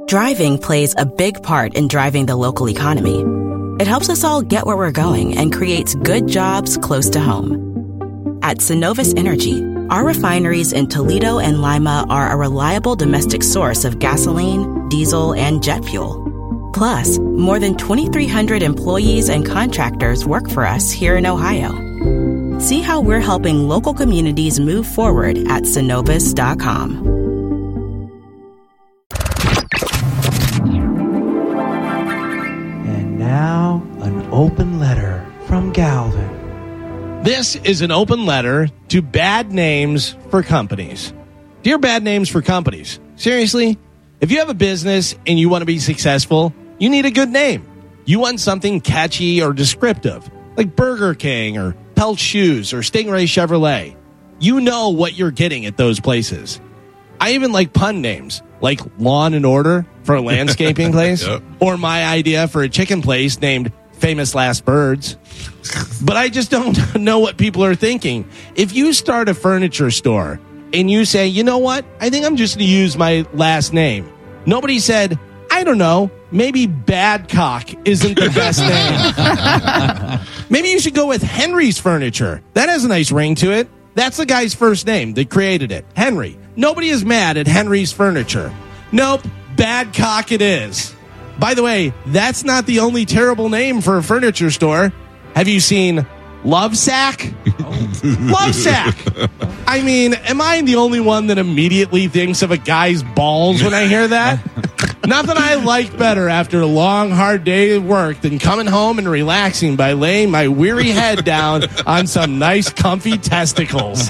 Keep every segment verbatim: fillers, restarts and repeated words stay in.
Driving plays a big part in driving the local economy. It helps us all get where we're going and creates good jobs close to home. At Synovus Energy, our refineries in Toledo and Lima are a reliable domestic source of gasoline, diesel, and jet fuel. Plus, more than twenty-three hundred employees and contractors work for us here in Ohio. See how we're helping local communities move forward at Synovus dot com. And now, an open letter from Galvin. This is an open letter to bad names for companies. Dear bad names for companies, seriously, if you have a business and you want to be successful, you need a good name. You want something catchy or descriptive, like Burger King or Pelt Shoes or Stingray Chevrolet. You know what you're getting at those places. I even like pun names, like Lawn and Order for a landscaping place, yep. Or my idea for a chicken place named Famous Last Birds. But I just don't know what people are thinking. If you start a furniture store and you say, you know what, I think I'm just going to use my last name. Nobody said, I don't know, maybe Badcock isn't the best name. Maybe you should go with Henry's Furniture. That has a nice ring to it. That's the guy's first name that created it, Henry. Nobody is mad at Henry's Furniture. Nope, Badcock it is. By the way, that's not the only terrible name for a furniture store. Have you seen Lovesack? Lovesack. I mean, am I the only one that immediately thinks of a guy's balls when I hear that? Nothing I like better after a long, hard day of work than coming home and relaxing by laying my weary head down on some nice, comfy testicles.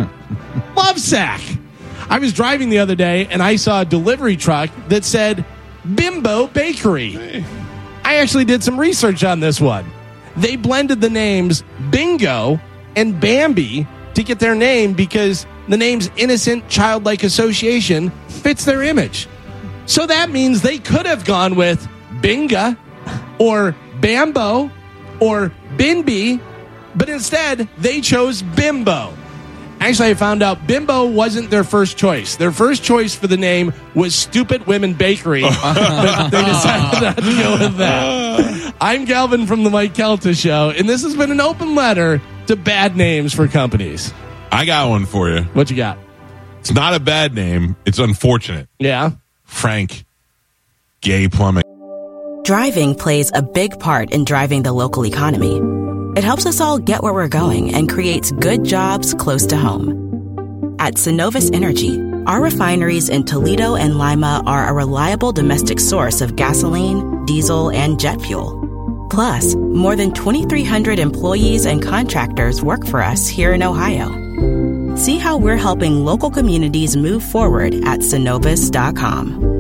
Lovesack. I was driving the other day and I saw a delivery truck that said Bimbo Bakery. I actually did some research on this one. They blended the names Bingo and Bambi to get their name because the name's innocent, childlike association fits their image. So that means they could have gone with Binga or Bambo or Bimbi, but instead they chose Bimbo. Actually, I found out Bimbo wasn't their first choice. Their first choice for the name was Stupid Women Bakery. But they decided not to go with that. I'm Galvin from the Mike Kelta Show, and this has been an open letter to bad names for companies. I got one for you. What you got? It's not a bad name. It's unfortunate. Yeah. Frank Gay Plumbing. Driving plays a big part in driving the local economy. It helps us all get where we're going and creates good jobs close to home. At Synovus Energy, our refineries in Toledo and Lima are a reliable domestic source of gasoline, diesel, and jet fuel. Plus, more than twenty-three hundred employees and contractors work for us here in Ohio. See how we're helping local communities move forward at Synovus dot com.